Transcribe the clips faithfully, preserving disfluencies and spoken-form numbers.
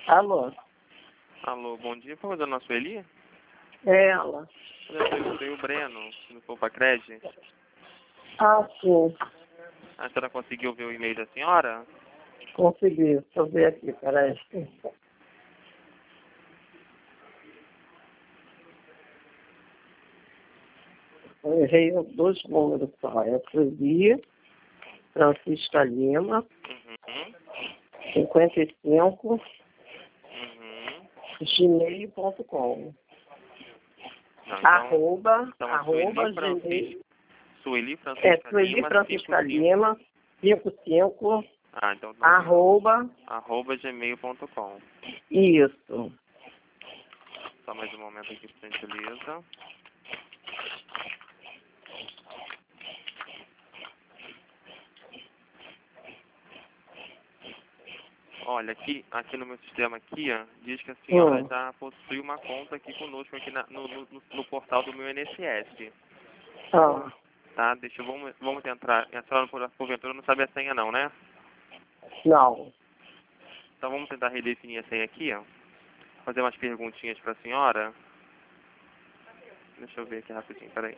Alô? Alô, bom dia. Por favor, dona Sueli? É ela. Eu sou o Breno, do Poupa Cred. Ah, sim. A senhora conseguiu ver o e-mail da senhora? Consegui. Deixa eu ver aqui, peraí. Eu errei dois números só. É Sueli Francisca Lima, Uhum. cinquenta e cinco, Uhum. gmail ponto com. Não, então, Arroba, então é arroba, Sueli gmail. Francisca, Sueli É Francisca Sueli Lima Francisca cinquenta e cinco. Lima, cinquenta e cinco, Ah, então não. arroba, Arroba gmail ponto com. isso. Só mais um momento aqui, por gentileza. Olha, aqui, aqui no meu sistema aqui, ó, diz que a senhora Hum. já possui uma conta aqui conosco aqui na- no, no, no portal do meu I N S S. Ah, Tá? Deixa eu, vamos, vamos tentar. A senhora, por, porventura, não sabe a senha não, né? não. Então vamos tentar redefinir a senha aqui, ó. Fazer umas perguntinhas pra senhora. Deixa eu ver aqui rapidinho, peraí.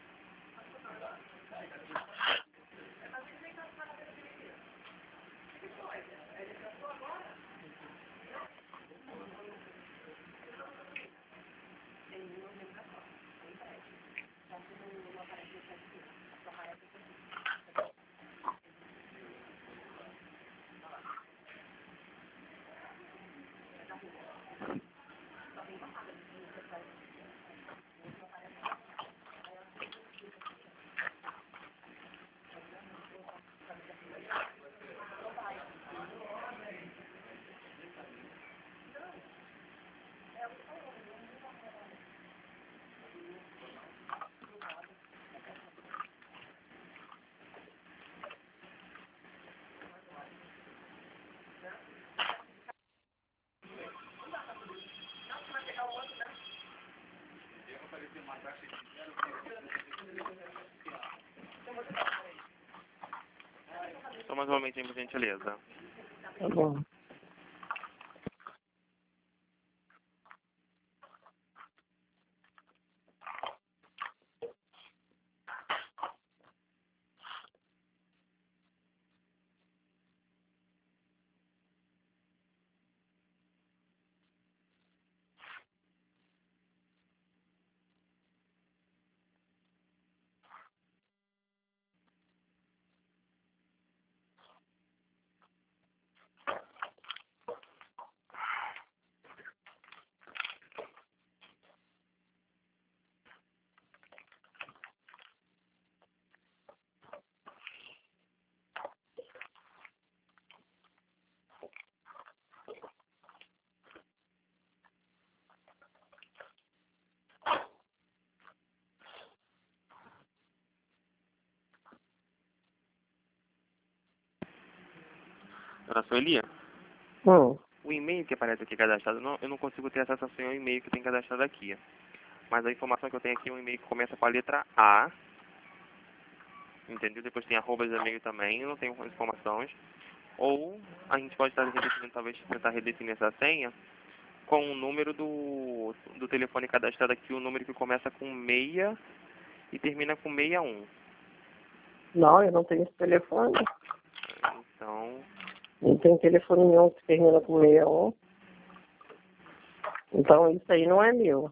Só mais um momentinho, por gentileza. Tá bom. Dona Sueli, Hum. o e-mail que aparece aqui cadastrado, não, eu não consigo ter acesso ao seu e-mail que tem cadastrado aqui. Mas a informação que eu tenho aqui é um e-mail que começa com a letra A. Entendeu? Depois tem arroba de e-mail também, eu não tenho informações. Ou a gente pode estar redefinindo, talvez tentar redefinir essa senha com o número do, do telefone cadastrado aqui, o número que começa com meia e termina com sessenta e um. Não, eu não tenho esse telefone. Então, Não tem telefone nenhum que termina com sessenta e um. Então isso aí não é meu.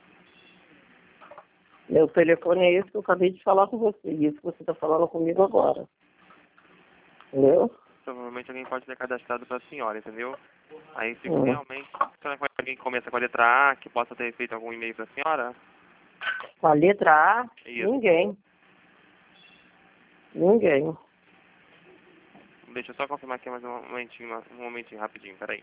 Meu telefone é esse que eu acabei de falar com você. E isso que você está falando comigo agora. Entendeu? provavelmente alguém pode ter cadastrado para a senhora, entendeu? Aí fico Hum. realmente... Será que alguém que começa com a letra A, que possa ter feito algum e-mail para a senhora? Com a letra A, Isso. ninguém. Ninguém. Deixa eu só confirmar aqui mais um momentinho, um momentinho rapidinho, peraí.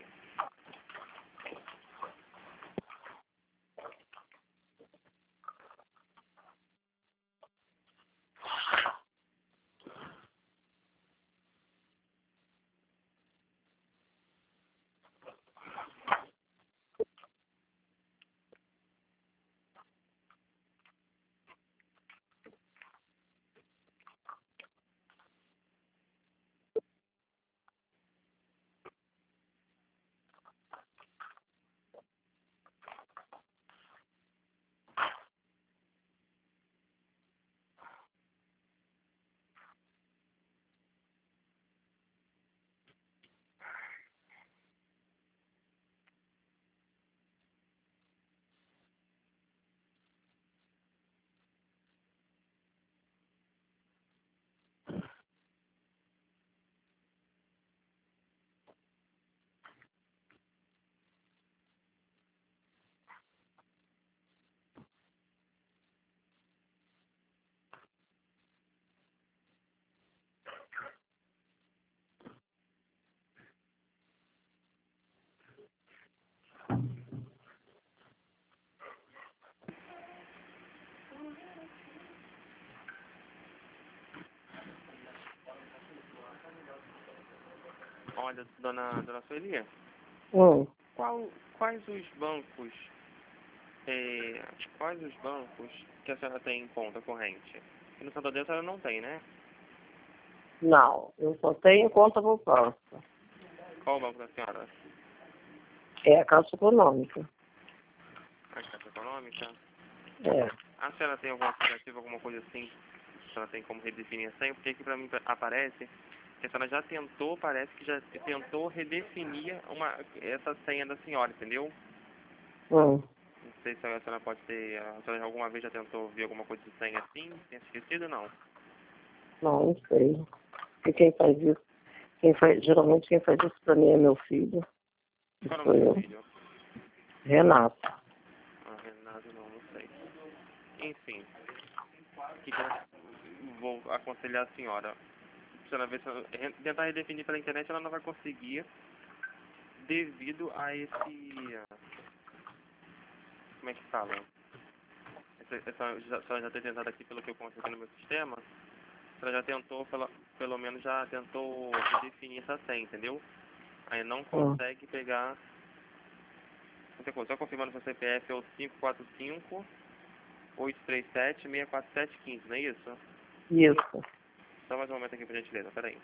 Olha, dona, dona Sueli, Hum. qual, quais os bancos, é, quais os bancos que a senhora tem em conta corrente? Aqui no Santander a senhora não tem, né? Não, eu só tenho conta poupança. Qual o banco da senhora? É a Caixa Econômica. A Caixa Econômica? É. A senhora tem algum aplicativo, alguma coisa assim? A senhora tem como redefinir a senha? Porque aqui pra mim aparece que a senhora já tentou, parece que já tentou redefinir uma, essa senha da senhora, entendeu? Hum. Não sei se a senhora pode ter, a senhora alguma vez já tentou ver alguma coisa de senha assim, tenha esquecido ou não? Não, não sei. Porque quem faz isso, quem faz, geralmente quem faz isso pra mim é meu filho. Qual é o Sou nome do seu eu. filho? Renato. Ah, Renato não, não sei. Enfim, que que eu vou aconselhar a senhora. A senhora ver se ela- re- tentar redefinir pela internet ela não vai conseguir devido a esse... ah, como é que fala? Essa, essa, já, a senhora já tem tentado aqui pelo que eu consegui no meu sistema. A senhora já tentou, pelo, pelo menos já tentou redefinir essa senha, entendeu? Aí não Hum. consegue pegar... Outra coisa, só confirmando seu C P F é o cinco quatro cinco, oito três sete, seis quatro sete um cinco, não é isso? Isso. Só mais um momento aqui, por gentileza, peraí.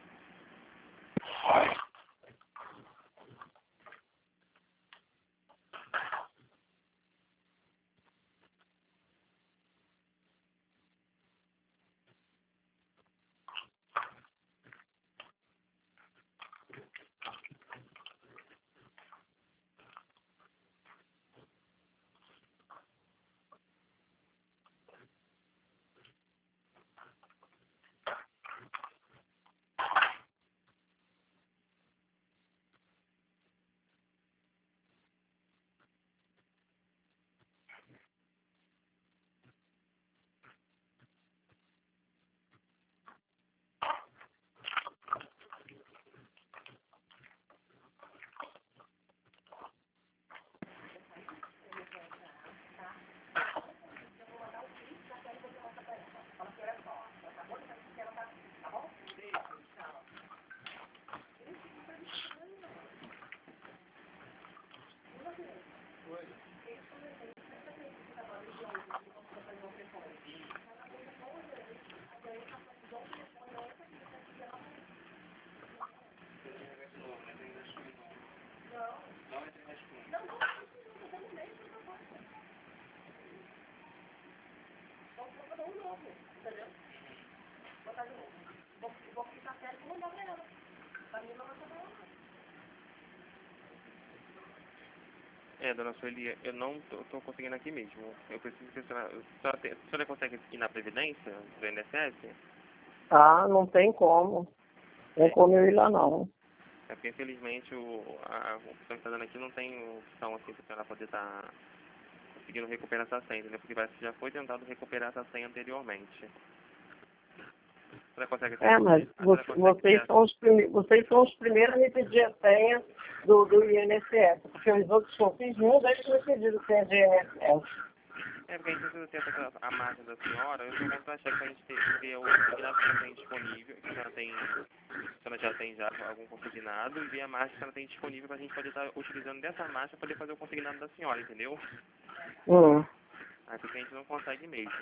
É, dona Sueli, eu não tô, tô conseguindo aqui mesmo. Eu preciso que a senhora... A senhora, tem- a senhora consegue ir na Previdência do I N S S? Ah, não tem como. Não tem É, como eu ir lá, não. é porque infelizmente o, a, a opção que está dando aqui não tem opção assim para a senhora poder estar conseguindo recuperar essa senha, entendeu? Porque parece que já foi tentado recuperar essa senha anteriormente. A senhora consegue É, mas ter... A senhora você- consegue ter... vocês, são os prime- vocês são os primeiros a me pedir a senha do, do I N S S, porque os outros que eu fiz, nenhum deles me pediram senha de I N S S. É, porque a gente precisa ter essa, a margem da senhora, eu estou contra achar que a gente ter, ter o consignado que a senhora tem disponível, que a senhora tem, a senhora já tem já algum consignado, e ver a margem que a senhora tem disponível para a gente poder estar utilizando dessa margem para poder fazer o consignado da senhora, entendeu? Hum. Aí porque a gente não consegue mesmo.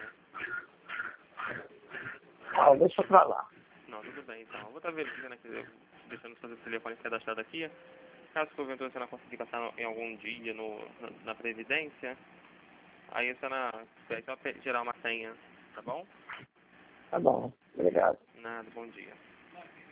Ah, deixa pra lá. Não, tudo bem então. Eu vou estar verificando aqui, deixando o seu telefone cadastrado aqui. Caso porventura a senhora conseguir passar em algum dia no, na, na Previdência, aí a senhora vai só pe- gerar uma senha, tá bom? Tá bom. Obrigado. Nada, bom dia.